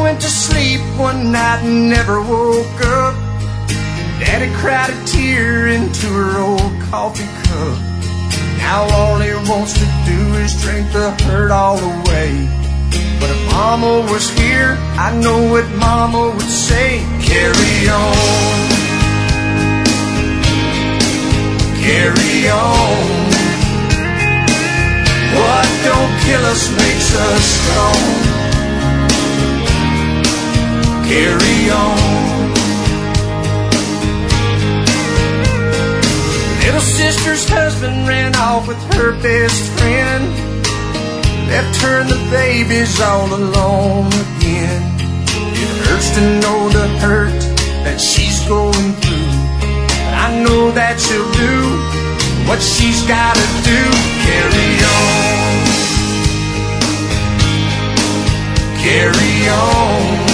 went to sleep one night and never woke up. Daddy cried a tear into her old coffee cup. Now all he wants to do is drink the hurt all away. But if Mama was here, I know what Mama would say. Carry on, carry on. What don't kill us makes us strong. Carry on. Little sister's husband ran off with her best friend, left her and the babies all alone again. It hurts to know the hurt that she's going through, but I know that she'll do what she's gotta do. Carry on, carry on.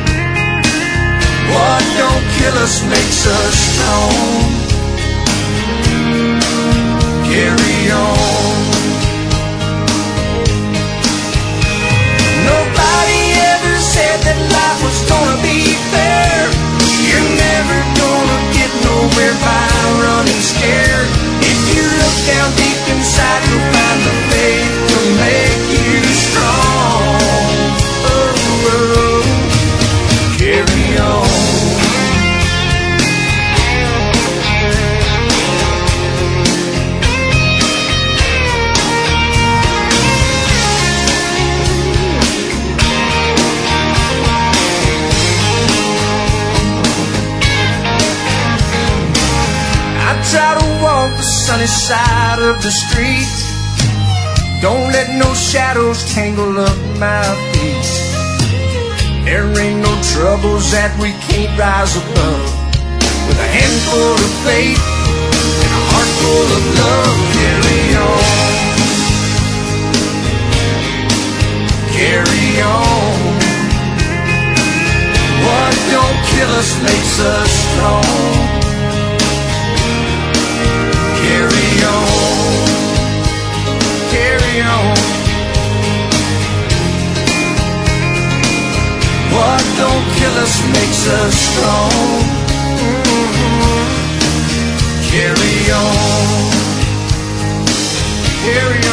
What don't kill us makes us strong. Carry on. Nobody ever said that life was gonna be fair. You're never gonna get nowhere by running scared. If you look down deep inside, you'll find the faith to make you strong. Oh, oh. Carry on. Try to walk the sunny side of the street. Don't let no shadows tangle up my feet. There ain't no troubles that we can't rise above. With a handful of faith and a heart full of love. Carry on, carry on. What don't kill us makes us strong. Carry on, carry on. What don't kill us makes us strong. Carry on, carry on.